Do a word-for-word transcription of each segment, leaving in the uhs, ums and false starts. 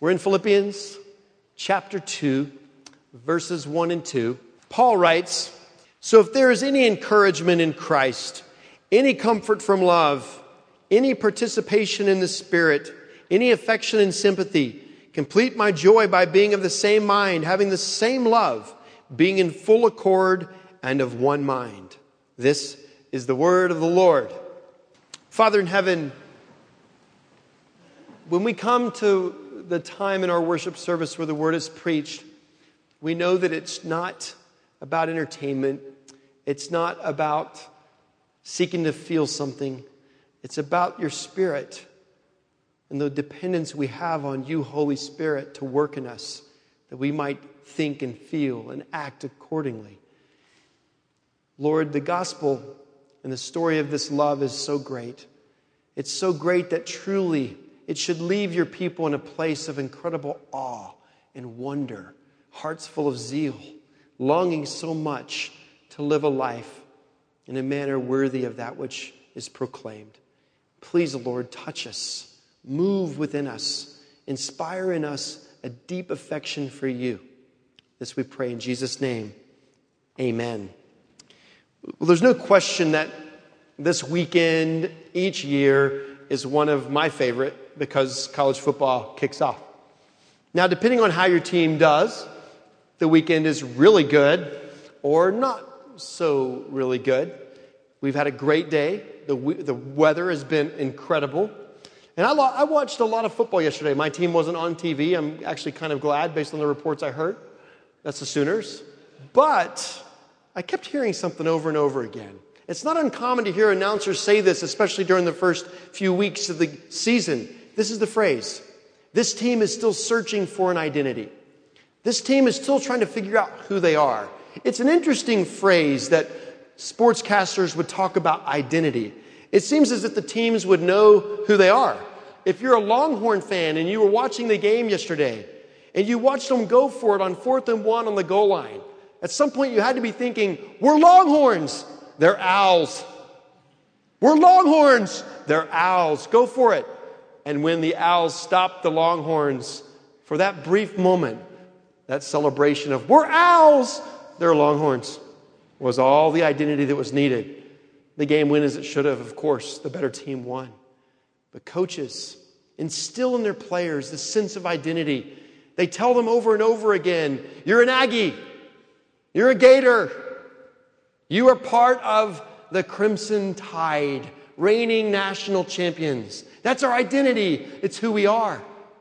We're in Philippians chapter two, verses one and two. Paul writes, "So if there is any encouragement in Christ, any comfort from love, any participation in the Spirit, any affection and sympathy, complete my joy by being of the same mind, having the same love, being in full accord and of one mind." This is the word of the Lord. Father in heaven, when we come to the time in our worship service where the word is preached, we know that it's not about entertainment. It's not about seeking to feel something. It's about your Spirit and the dependence we have on you, Holy Spirit, to work in us, that we might think and feel and act accordingly. Lord, the gospel and the story of this love is so great. It's so great that truly it should leave your people in a place of incredible awe and wonder, hearts full of zeal, longing so much to live a life in a manner worthy of that which is proclaimed. Please, Lord, touch us, move within us, inspire in us a deep affection for you. This we pray in Jesus' name. Amen. Well, there's no question that this weekend each year is one of my favorite because college football kicks off. Now, depending on how your team does, the weekend is really good or not so really good. We've had a great day. The the weather has been incredible. And I, lo- I watched a lot of football yesterday. My team wasn't on T V. I'm actually kind of glad based on the reports I heard. That's the Sooners. But I kept hearing something over and over again. It's not uncommon to hear announcers say this, especially during the first few weeks of the season. This is the phrase: this team is still searching for an identity. This team is still trying to figure out who they are. It's an interesting phrase that sportscasters would talk about identity. It seems as if the teams would know who they are. If you're a Longhorn fan and you were watching the game yesterday and you watched them go for it on fourth and one on the goal line, at some point you had to be thinking, we're Longhorns, they're Owls. We're Longhorns, they're Owls. Go for it. And when the Owls stopped the Longhorns, for that brief moment, that celebration of we're Owls, they're Longhorns, was all the identity that was needed. The game went as it should have, of course. The better team won. But coaches instill in their players this sense of identity. They tell them over and over again, you're an Aggie. You're a Gator. You are part of the Crimson Tide, reigning national champions. That's our identity. It's who we are.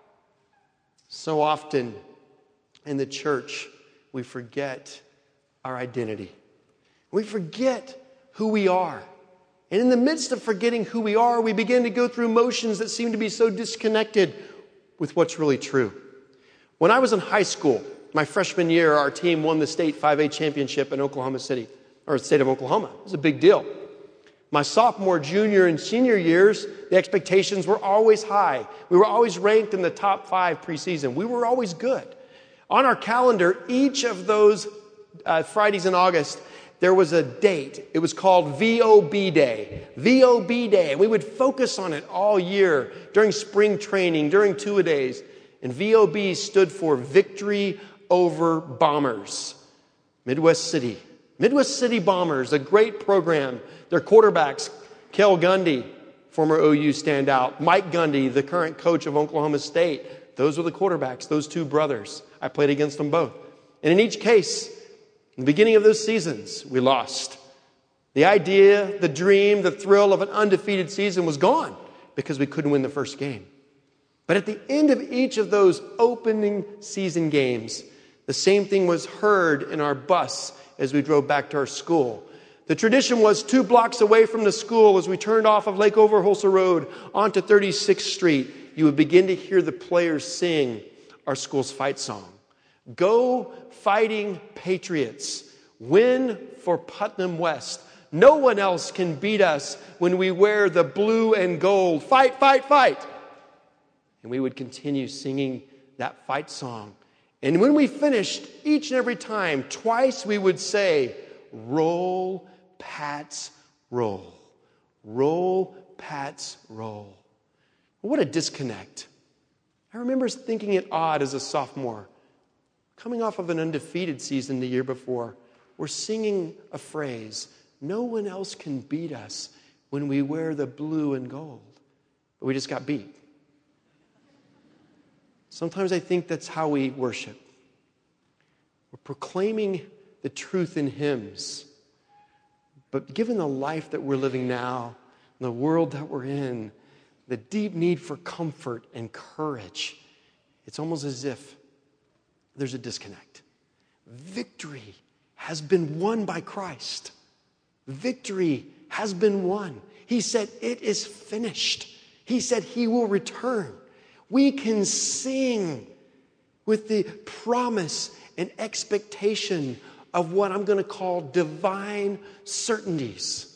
So often in the church, we forget our identity. We forget who we are. And in the midst of forgetting who we are, we begin to go through motions that seem to be so disconnected with what's really true. When I was in high school, my freshman year, our team won the state five A championship in Oklahoma City, or the state of Oklahoma. It was a big deal. My sophomore, junior, and senior years, the expectations were always high. We were always ranked in the top five preseason. We were always good. On our calendar, each of those uh, Fridays in August, there was a date. It was called V O B Day. V O B Day. And we would focus on it all year during spring training, during two-a-days. And V O B stood for Victory Over Bombers. Midwest City. Midwest City Bombers, a great program. Their quarterbacks, Cale Gundy, former O U standout. Mike Gundy, the current coach of Oklahoma State. Those were the quarterbacks, those two brothers. I played against them both. And in each case, in the beginning of those seasons, we lost. The idea, the dream, the thrill of an undefeated season was gone because we couldn't win the first game. But at the end of each of those opening season games, the same thing was heard in our bus as we drove back to our school. The tradition was two blocks away from the school as we turned off of Lake Overholser Road onto thirty-sixth Street, you would begin to hear the players sing our school's fight song. Go Fighting Patriots. Win for Putnam West. No one else can beat us when we wear the blue and gold. Fight, fight, fight. And we would continue singing that fight song. And when we finished, each and every time, twice we would say, roll, Pats, roll. Roll, Pats, roll. What a disconnect. I remember thinking it odd as a sophomore, coming off of an undefeated season the year before. We're singing a phrase, no one else can beat us when we wear the blue and gold. But we just got beat. Sometimes I think that's how we worship. We're proclaiming the truth in hymns. But given the life that we're living now, the world that we're in, the deep need for comfort and courage, it's almost as if there's a disconnect. Victory has been won by Christ. Victory has been won. He said, it is finished. He said he will return. We can sing with the promise and expectation of what I'm going to call divine certainties.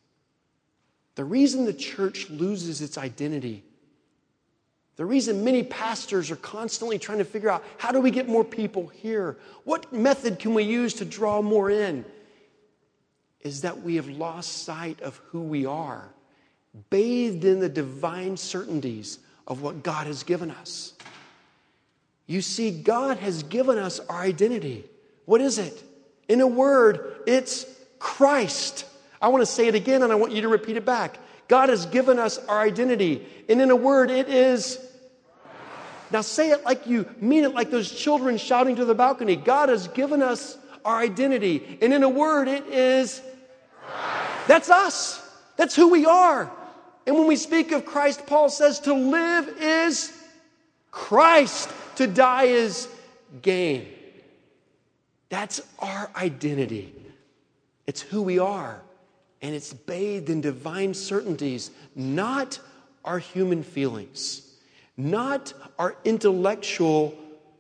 The reason the church loses its identity, the reason many pastors are constantly trying to figure out, how do we get more people here? What method can we use to draw more in? Is that we have lost sight of who we are, bathed in the divine certainties of what God has given us. You see, God has given us our identity. What is it? In a word, it's Christ. I want to say it again, and I want you to repeat it back. God has given us our identity. And in a word, it is Christ. Now say it like you mean it, like those children shouting to the balcony. God has given us our identity. And in a word, it is Christ. That's us. That's who we are. And when we speak of Christ, Paul says to live is Christ. To die is gain. That's our identity. It's who we are. And it's bathed in divine certainties, not our human feelings, not our intellectual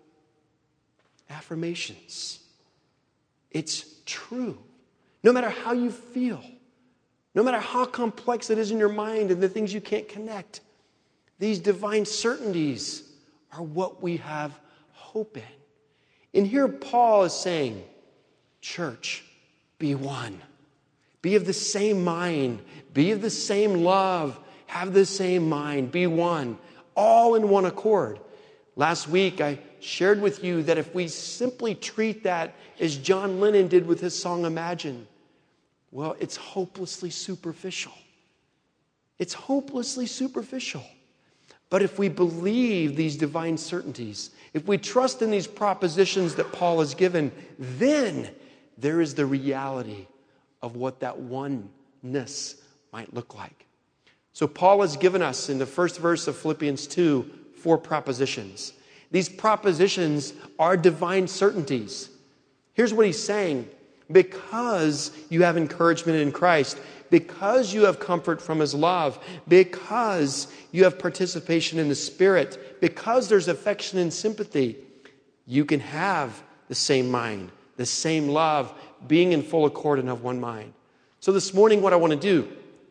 affirmations. It's true. No matter how you feel, no matter how complex it is in your mind and the things you can't connect, these divine certainties are what we have hope in. And here Paul is saying, church, be one. Be of the same mind. Be of the same love. Have the same mind. Be one. All in one accord. Last week I shared with you that if we simply treat that as John Lennon did with his song Imagine, well, it's hopelessly superficial. It's hopelessly superficial. But if we believe these divine certainties, if we trust in these propositions that Paul has given, then there is the reality of what that oneness might look like. So Paul has given us in the first verse of Philippians two, four propositions. These propositions are divine certainties. Here's what he's saying. Because you have encouragement in Christ, because you have comfort from his love, because you have participation in the Spirit, because there's affection and sympathy, you can have the same mind, the same love, being in full accord and of one mind. So this morning what I want to do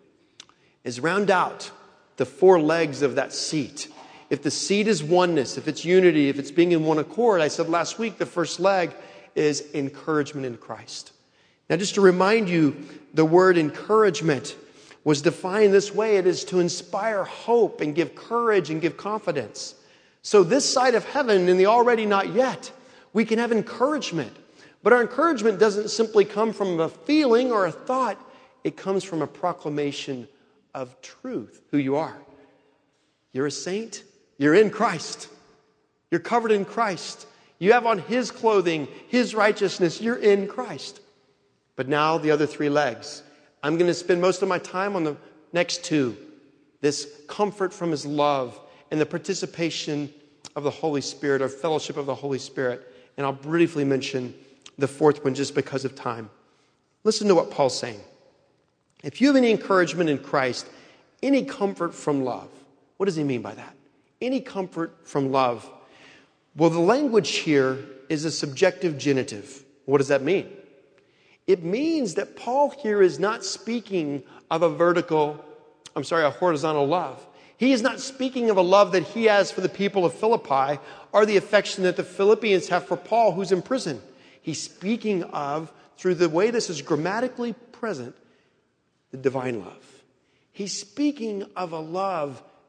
is round out the four legs of that seat. If the seat is oneness, if it's unity, if it's being in one accord, I said last week the first leg is encouragement in Christ. Now just to remind you, the word encouragement was defined this way. It is to inspire hope and give courage and give confidence. So this side of heaven, in the already not yet, we can have encouragement. But our encouragement doesn't simply come from a feeling or a thought. It comes from a proclamation of truth, who you are. You're a saint. You're in Christ. You're covered in Christ. You have on his clothing, his righteousness. You're in Christ. But now the other three legs. I'm going to spend most of my time on the next two. This comfort from his love and the participation of the Holy Spirit, or fellowship of the Holy Spirit. And I'll briefly mention the fourth one just because of time. Listen to what Paul's saying. If you have any encouragement in Christ, any comfort from love. What does he mean by that? Any comfort from love. Well, the language here is a subjective genitive. What does that mean? It means that Paul here is not speaking of a vertical, I'm sorry, a horizontal love. He is not speaking of a love that he has for the people of Philippi or the affection that the Philippians have for Paul, who's in prison. He's speaking of, through the way this is grammatically present, the divine love. He's speaking of a love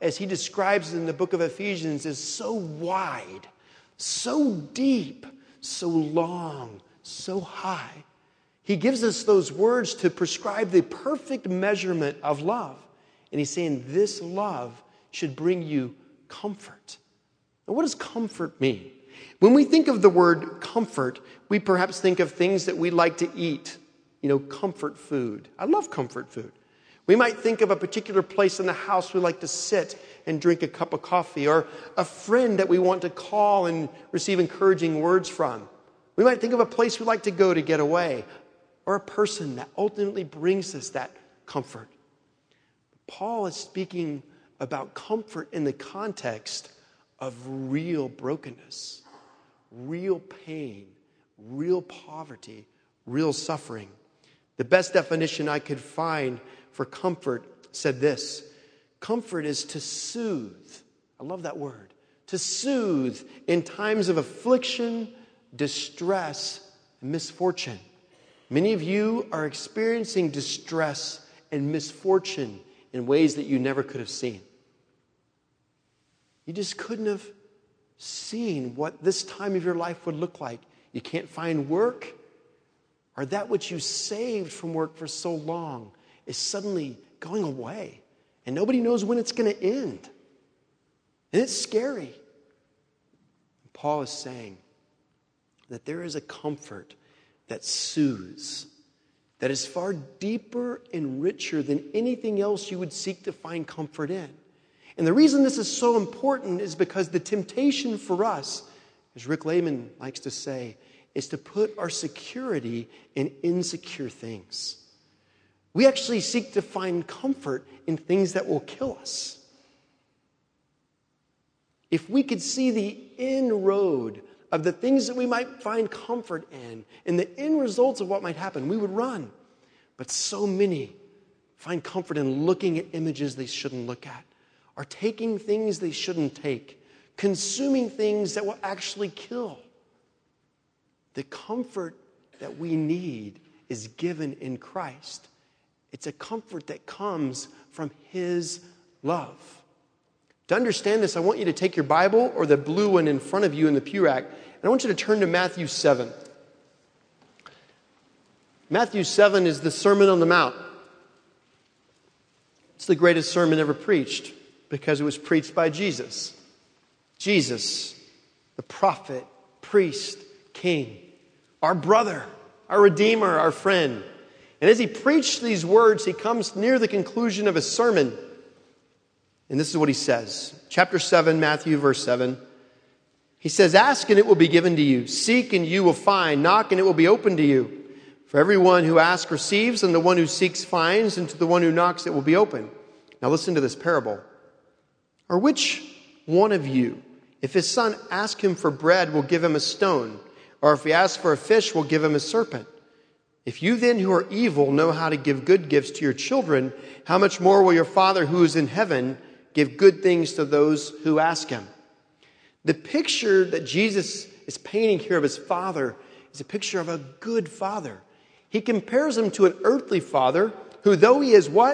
as he describes in the book of Ephesians, is so wide, so deep, so long, so high. He gives us those words to prescribe the perfect measurement of love. And he's saying this love should bring you comfort. Now, what does comfort mean? When we think of the word comfort, we perhaps think of things that we like to eat. You know, comfort food. I love comfort food. We might think of a particular place in the house we like to sit and drink a cup of coffee, or a friend that we want to call and receive encouraging words from. We might think of a place we like to go to get away, or a person that ultimately brings us that comfort. Paul is speaking about comfort in the context of real brokenness, real pain, real poverty, real suffering. The best definition I could find for comfort said this: comfort is to soothe. I love that word. To soothe in times of affliction, distress, and misfortune. Many of you are experiencing distress and misfortune in ways that you never could have seen. You just couldn't have seen what this time of your life would look like. You can't find work, or that which you saved from work for so long is suddenly going away, and nobody knows when it's going to end. And it's scary. Paul is saying that there is a comfort that soothes, that is far deeper and richer than anything else you would seek to find comfort in. And the reason this is so important is because the temptation for us, as Rick Lehman likes to say, is to put our security in insecure things. We actually seek to find comfort in things that will kill us. If we could see the inroad of the things that we might find comfort in, and the end results of what might happen, we would run. But so many find comfort in looking at images they shouldn't look at, or taking things they shouldn't take, consuming things that will actually kill. The comfort that we need is given in Christ. It's a comfort that comes from His love. To understand this, I want you to take your Bible or the blue one in front of you in the pew rack, and I want you to turn to Matthew seven. Matthew seven is the Sermon on the Mount. It's the greatest sermon ever preached because it was preached by Jesus. Jesus, the prophet, priest, king, our brother, our Redeemer, our friend. And as he preached these words, he comes near the conclusion of his sermon. And this is what he says. Chapter seven, Matthew, verse seven. He says, "Ask and it will be given to you. Seek and you will find. Knock and it will be opened to you. For everyone who asks receives, and the one who seeks finds, and to the one who knocks it will be open." Now listen to this parable. "Or which one of you, if his son asks him for bread, will give him a stone? Or if he asks for a fish, will give him a serpent? If you then who are evil know how to give good gifts to your children, how much more will your Father who is in heaven give good things to those who ask him?" The picture that Jesus is painting here of his Father is a picture of a good Father. He compares him to an earthly father who, though he is what?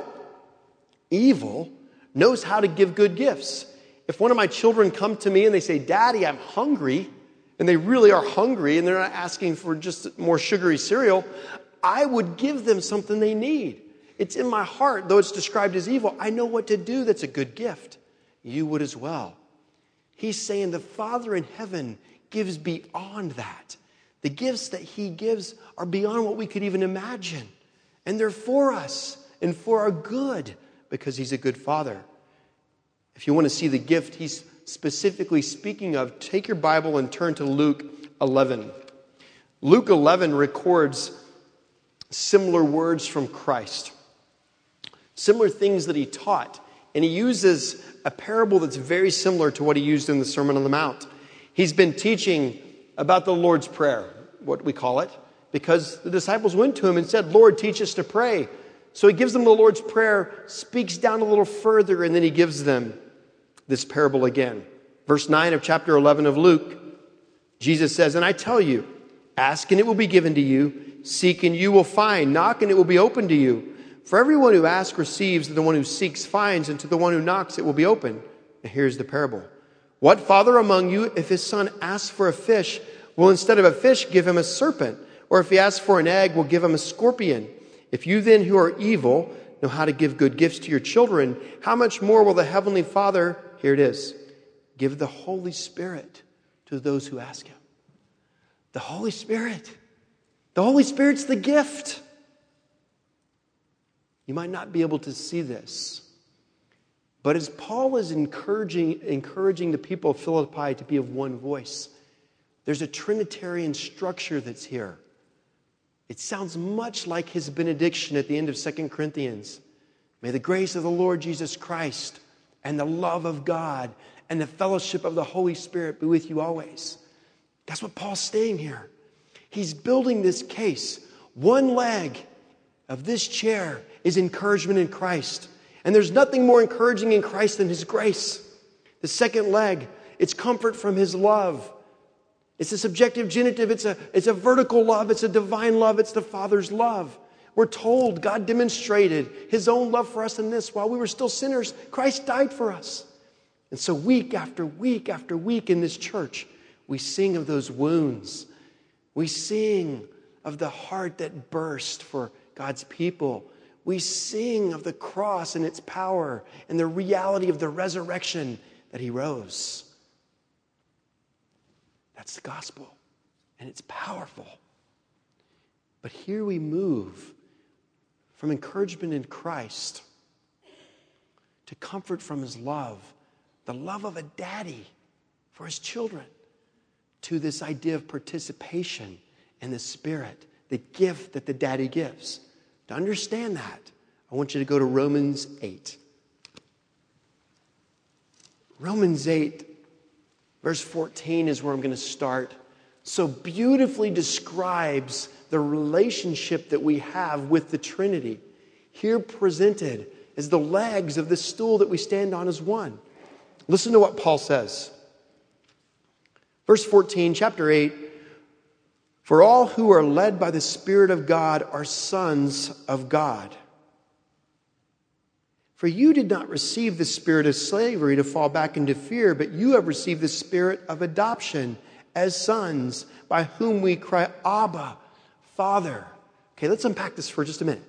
Evil, knows how to give good gifts. If one of my children come to me and they say, "Daddy, I'm hungry," and they really are hungry and they're not asking for just more sugary cereal, I would give them something they need. It's in my heart, though it's described as evil. I know what to do that's a good gift. You would as well. He's saying the Father in heaven gives beyond that. The gifts that he gives are beyond what we could even imagine. And they're for us and for our good because he's a good Father. If you want to see the gift he's specifically speaking of, take your Bible and turn to Luke eleven. Luke eleven records similar words from Christ, similar things that he taught. And he uses a parable that's very similar to what he used in the Sermon on the Mount. He's been teaching about the Lord's Prayer, what we call it, because the disciples went to him and said, "Lord, teach us to pray." So he gives them the Lord's Prayer, speaks down a little further, and then he gives them this parable again. Verse nine of chapter eleven of Luke, Jesus says, "And I tell you, ask and it will be given to you, seek and you will find, knock and it will be opened to you. For everyone who asks receives, and the one who seeks finds, and to the one who knocks it will be open. And here's the parable. What father among you, if his son asks for a fish, will instead of a fish give him a serpent? Or if he asks for an egg, will give him a scorpion? If you then, who are evil, know how to give good gifts to your children, how much more will the Heavenly Father, here it is, give the Holy Spirit to those who ask him? The Holy Spirit. The Holy Spirit's the gift. You might not be able to see this, but as Paul is encouraging, encouraging the people of Philippi to be of one voice, there's a Trinitarian structure that's here. It sounds much like his benediction at the end of Second Corinthians. May the grace of the Lord Jesus Christ and the love of God and the fellowship of the Holy Spirit be with you always. That's what Paul's saying here. He's building this case. One leg of this chair is encouragement in Christ. And there's nothing more encouraging in Christ than his grace. The second leg, it's comfort from his love. It's a subjective genitive. It's a, it's a vertical love. It's a divine love. It's the Father's love. We're told God demonstrated his own love for us in this. While we were still sinners, Christ died for us. And so week after week after week in this church, we sing of those wounds. We sing of the heart that burst for God's people. We sing of the cross and its power and the reality of the resurrection that he rose. That's the gospel, and it's powerful. But here we move from encouragement in Christ to comfort from his love, the love of a daddy for his children, to this idea of participation in the Spirit, the gift that the daddy gives. To understand that, I want you to go to Romans eight. Romans eight, verse fourteen is where I'm going to start. So beautifully describes the relationship that we have with the Trinity. Here presented as the legs of the stool that we stand on as one. Listen to what Paul says. Verse fourteen, chapter eight. For all who are led by the Spirit of God are sons of God. For you did not receive the spirit of slavery to fall back into fear, but you have received the spirit of adoption as sons, by whom we cry, Abba, Father. Okay, let's unpack this for just a minute.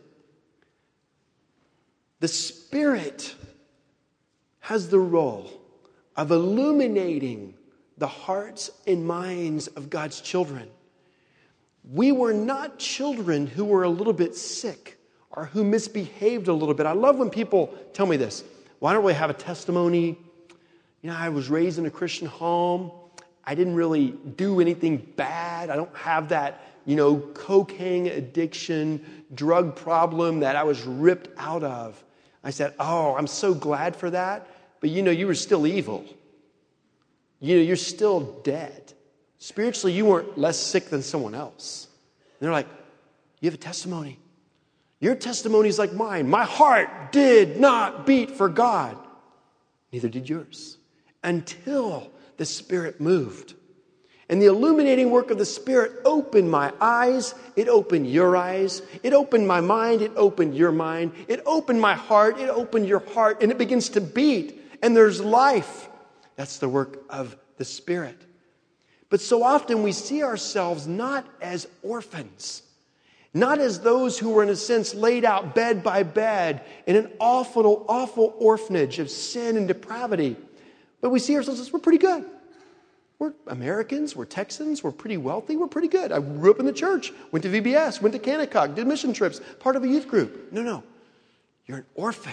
The Spirit has the role of illuminating the hearts and minds of God's children. We were not children who were a little bit sick or who misbehaved a little bit. I love when people tell me this. Well, I don't really have a testimony. You know, I was raised in a Christian home. I didn't really do anything bad. I don't have that, you know, cocaine addiction, drug problem that I was ripped out of. I said, oh, I'm so glad for that. But, you know, you were still evil. You know, you're still dead. Spiritually, you weren't less sick than someone else. And they're like, you have a testimony. Your testimony is like mine. My heart did not beat for God. Neither did yours. Until the Spirit moved. And the illuminating work of the Spirit opened my eyes. It opened your eyes. It opened my mind. It opened your mind. It opened my heart. It opened your heart. And it begins to beat. And there's life. That's the work of the Spirit. But so often we see ourselves not as orphans, not as those who were in a sense laid out bed by bed in an awful, awful orphanage of sin and depravity. But we see ourselves as we're pretty good. We're Americans, we're Texans, we're pretty wealthy, we're pretty good. I grew up in the church, went to V B S, went to Kennecott, did mission trips, part of a youth group. No, no, you're an orphan.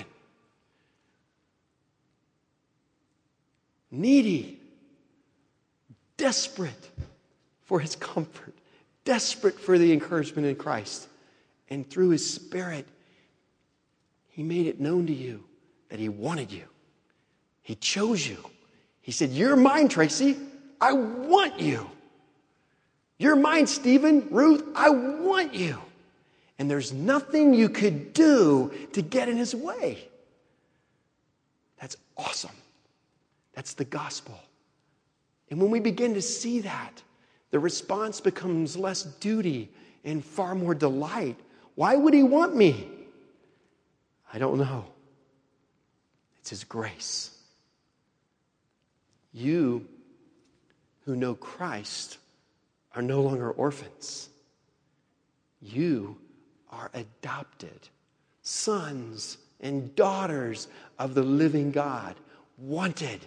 Needy. Desperate for his comfort, desperate for the encouragement in Christ. And through his Spirit, he made it known to you that he wanted you. He chose you. He said, you're mine, Tracy. I want you. You're mine, Stephen, Ruth. I want you. And there's nothing you could do to get in his way. That's awesome. That's the gospel. And when we begin to see that, the response becomes less duty and far more delight. Why would he want me? I don't know. It's His grace. You who know Christ are no longer orphans. You are adopted sons and daughters of the living God, wanted.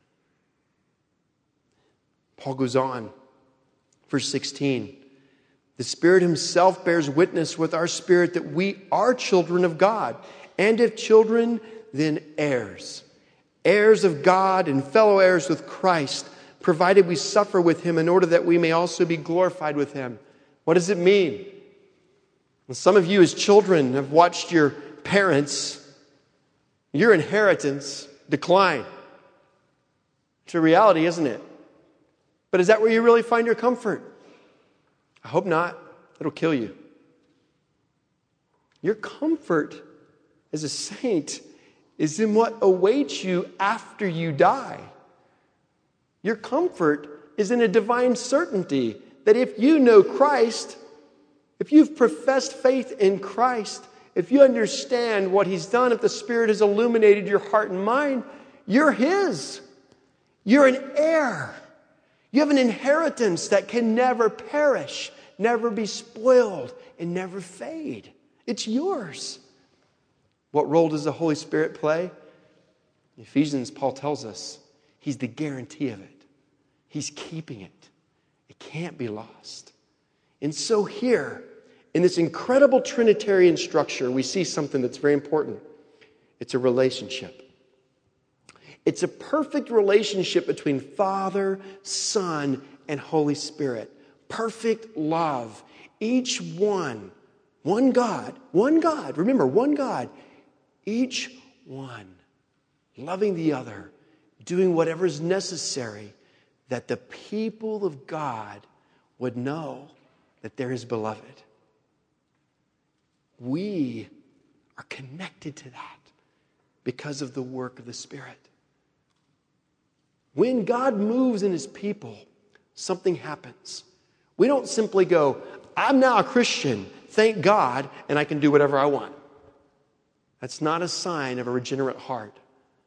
Paul goes on, verse sixteen. The Spirit Himself bears witness with our spirit that we are children of God, and if children, then heirs. Heirs of God and fellow heirs with Christ, provided we suffer with Him in order that we may also be glorified with Him. What does it mean? Well, some of you as children have watched your parents, your inheritance decline. It's a reality, isn't it? But is that where you really find your comfort? I hope not. It'll kill you. Your comfort as a saint is in what awaits you after you die. Your comfort is in a divine certainty that if you know Christ, if you've professed faith in Christ, if you understand what He's done, if the Spirit has illuminated your heart and mind, you're His. You're an heir. You have an inheritance that can never perish, never be spoiled, and never fade. It's yours. What role does the Holy Spirit play? In Ephesians, Paul tells us He's the guarantee of it. He's keeping it. It can't be lost. And so here, in this incredible Trinitarian structure, we see something that's very important. It's a relationship. It's a perfect relationship between Father, Son, and Holy Spirit. Perfect love. Each one, one God, one God, remember, one God. Each one loving the other, doing whatever is necessary that the people of God would know that they're His beloved. We are connected to that because of the work of the Spirit. When God moves in His people, something happens. We don't simply go, I'm now a Christian, thank God, and I can do whatever I want. That's not a sign of a regenerate heart.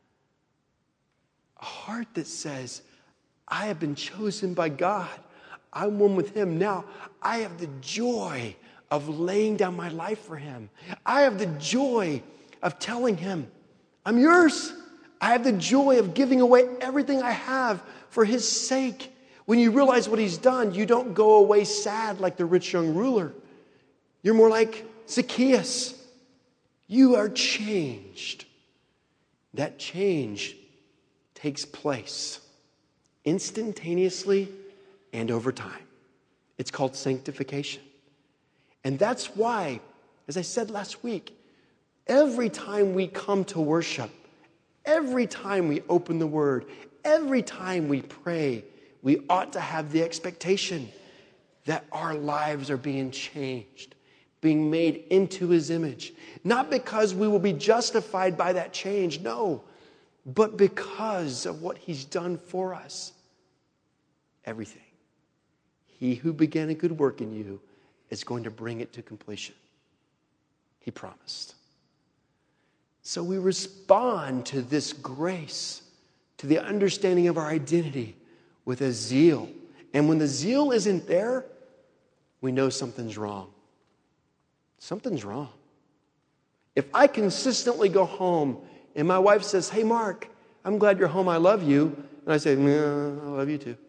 A heart that says, I have been chosen by God. I'm one with Him. Now, I have the joy of laying down my life for Him. I have the joy of telling Him, I'm yours. I have the joy of giving away everything I have for His sake. When you realize what He's done, you don't go away sad like the rich young ruler. You're more like Zacchaeus. You are changed. That change takes place instantaneously and over time. It's called sanctification. And that's why, as I said last week, every time we come to worship, every time we open the Word, every time we pray, we ought to have the expectation that our lives are being changed, being made into His image. Not because we will be justified by that change, no, but because of what He's done for us. Everything. He who began a good work in you is going to bring it to completion. He promised. So we respond to this grace, to the understanding of our identity with a zeal. And when the zeal isn't there, we know something's wrong. Something's wrong. If I consistently go home and my wife says, hey, Mark, I'm glad you're home. I love you. And I say, no, I love you too.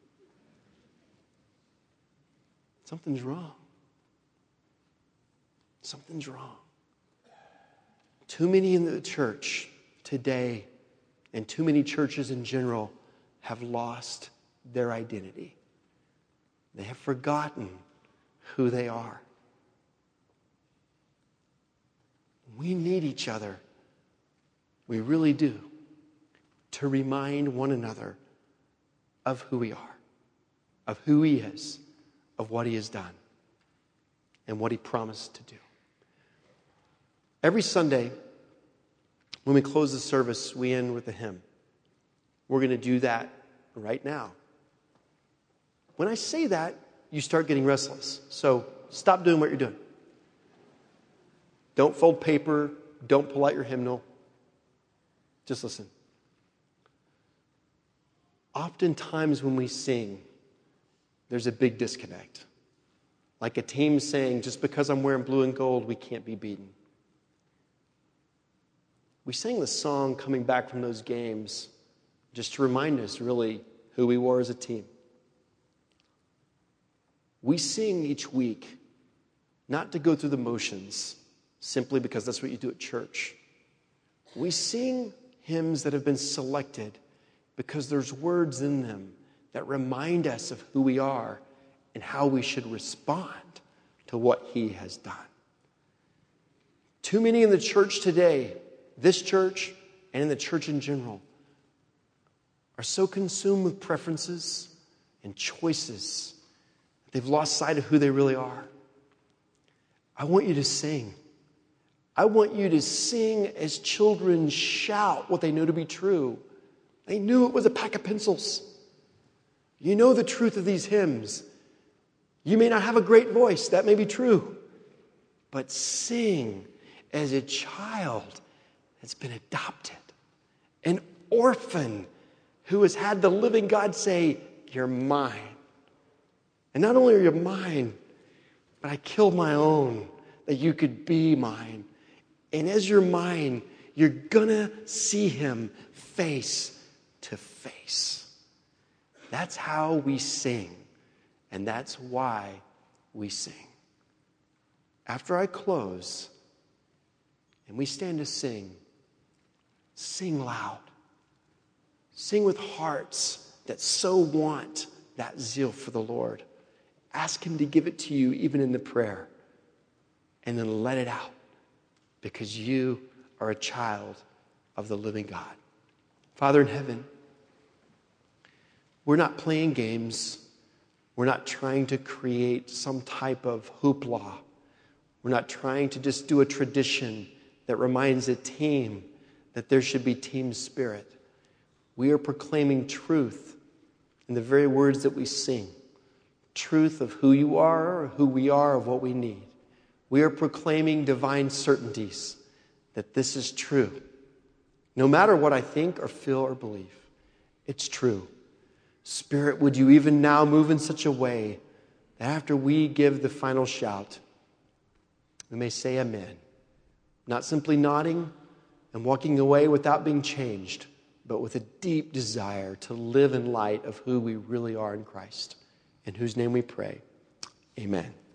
Something's wrong. Something's wrong. Too many in the church today and too many churches in general have lost their identity. They have forgotten who they are. We need each other. We really do. To remind one another of who we are, of who He is, of what He has done, and what He promised to do. Every Sunday, when we close the service, we end with a hymn. We're going to do that right now. When I say that, you start getting restless. So stop doing what you're doing. Don't fold paper. don't pull out your hymnal. Just listen. Oftentimes when we sing, there's a big disconnect. Like a team saying, just because I'm wearing blue and gold, we can't be beaten. We sang the song coming back from those games just to remind us really who we were as a team. We sing each week not to go through the motions simply because that's what you do at church. We sing hymns that have been selected because there's words in them that remind us of who we are and how we should respond to what he has done. Too many in the church today, this church and in the church in general, are so consumed with preferences and choices that they've lost sight of who they really are. I want you to sing. I want you to sing as children shout what they know to be true. They knew it was a pack of pencils. You know the truth of these hymns. You may not have a great voice, that may be true, but sing as a child that's been adopted, an orphan who has had the living God say, "You're mine." And not only are you mine, but I killed my own that you could be mine. And as you're mine, you're gonna see him face to face. That's how we sing, and that's why we sing. After I close, and we stand to sing, sing loud. Sing with hearts that so want that zeal for the Lord. Ask him to give it to you even in the prayer. And then let it out because you are a child of the living God. Father in heaven, we're not playing games. We're not trying to create some type of hoopla. We're not trying to just do a tradition that reminds a team that there should be team spirit. We are proclaiming truth in the very words that we sing. Truth of who you are, or who we are, of what we need. We are proclaiming divine certainties that this is true. No matter what I think or feel or believe, it's true. Spirit, would you even now move in such a way that after we give the final shout, we may say amen. Not simply nodding and walking away without being changed, but with a deep desire to live in light of who we really are in Christ, in whose name we pray. Amen.